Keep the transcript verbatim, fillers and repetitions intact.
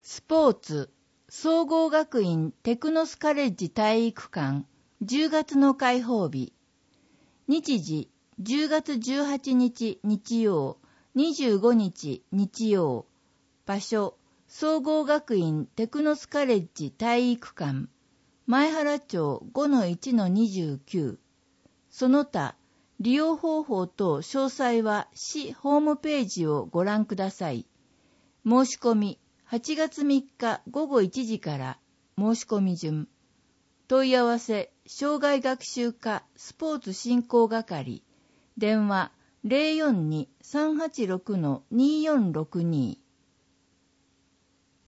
スポーツ総合学院テクノスカレッジ体育館じゅうがつの開放日。日時じゅうがつじゅうはちにち日曜、にじゅうごにち日曜。場所総合学院テクノスカレッジ体育館前原町 ごのいちのにじゅうきゅう。その他利用方法等詳細は市ホームページをご覧ください。申し込みはちがつみっかごごいちじから申し込み順。問い合わせ障害学習課スポーツ振興係電話 ゼロよんに さんはちろくのにーよんろくに